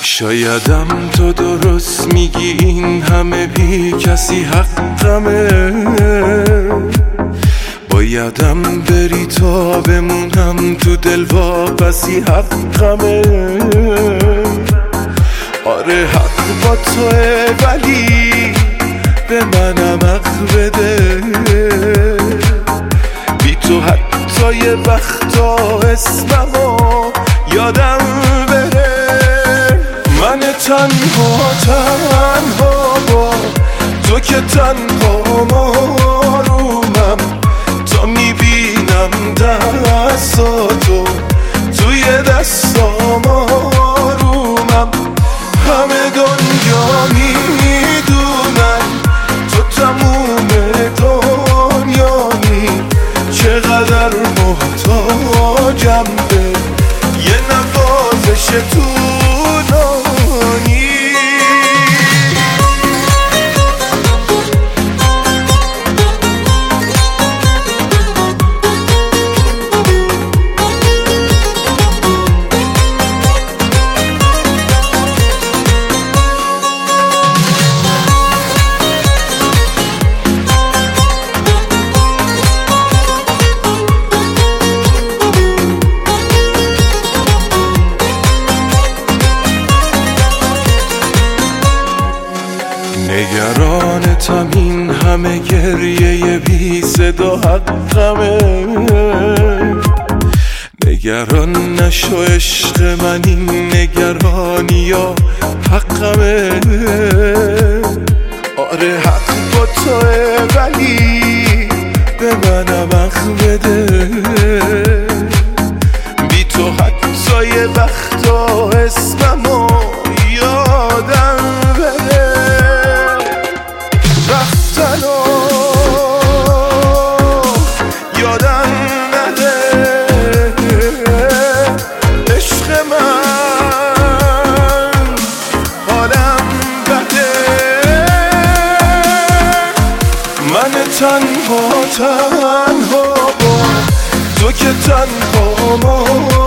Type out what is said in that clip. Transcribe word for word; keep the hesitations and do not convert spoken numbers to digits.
شایدم تو درست میگی این همه بی کسی حقمه، بایدم بری تا بمونم تو دل واپسی حقمه. آره حق با توه ولی به منم حق بده، بی تو حتی یه وقتا اسممو یادم بره. من تنها تنها با تو که تنها مارومم، تا میبینم دستاتو توی دستام آرومم. همه دنیا میدونن تو تموم دنیایی، چقدر محتاجم به یه نوازش طولانی. نگرانتم این همه گریه بی صدا حقمه، نگران نشو عشق من این نگرانی ها حقمه. آره حق با توه ولی به منم حق بده، بی تو حتی یه وقتا اسممو یادم بده. رفتنو یادم نده، عشق من حالم بده. من تنها تنها با تو که تنها